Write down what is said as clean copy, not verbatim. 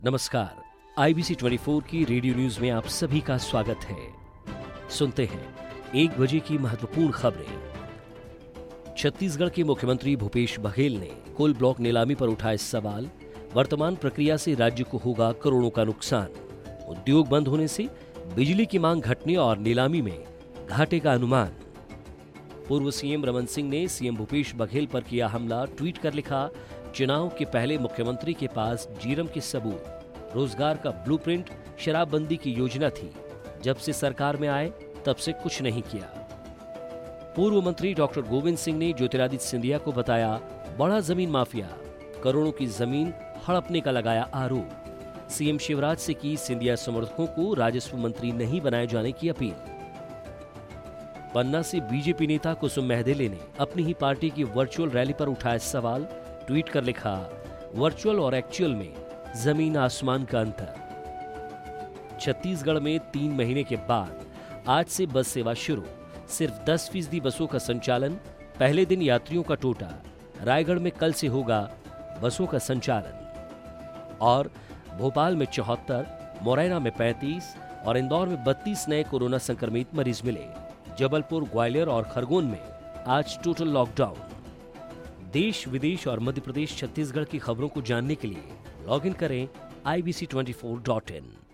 नमस्कार। IBC 24 की radio news में आप सभी का स्वागत है। सुनते हैं 1 बजे की महत्वपूर्ण खबरें। छत्तीसगढ़ के मुख्यमंत्री भूपेश बघेल ने कोल ब्लॉक नीलामी पर उठाए सवाल। वर्तमान प्रक्रिया से राज्य को होगा करोड़ों का नुकसान। उद्योग बंद होने से बिजली की मांग घटने और नीलामी में घाटे का अनुमान। पूर्व सीएम रमन सिंह ने सीएम भूपेश बघेल पर किया हमला। ट्वीट कर लिखा, चुनाव के पहले मुख्यमंत्री के पास जीरम के सबूत, रोजगार का ब्लूप्रिंट, शराबबंदी की योजना थी। जब से सरकार में आए तब से कुछ नहीं किया। पूर्व मंत्री डॉक्टर गोविंद सिंह ने ज्योतिरादित्य सिंधिया को बताया बड़ा जमीन माफिया, करोड़ों की जमीन हड़पने का लगाया आरोप। सीएम शिवराज से की सिंधिया समर्थकों को राजस्व मंत्री नहीं बनाए जाने की अपील। पन्ना से बीजेपी नेता कुसुम महदेले ने अपनी ही पार्टी की वर्चुअल रैली पर उठाया सवाल। ट्वीट कर लिखा, वर्चुअल और एक्चुअल में जमीन आसमान का अंतर। छत्तीसगढ़ में 3 महीने के बाद आज से बस सेवा शुरू। सिर्फ 10% बसों का संचालन। पहले दिन यात्रियों का टोटा। रायगढ़ में कल से होगा बसों का संचालन। और भोपाल में 74, मुरैना में 35 और इंदौर में 32 नए कोरोना संक्रमित मरीज मिले। जबलपुर, ग्वालियर और खरगोन में आज टोटल लॉकडाउन। देश, विदेश और मध्य प्रदेश, छत्तीसगढ़ की खबरों को जानने के लिए लॉग इन करें ibc24.in।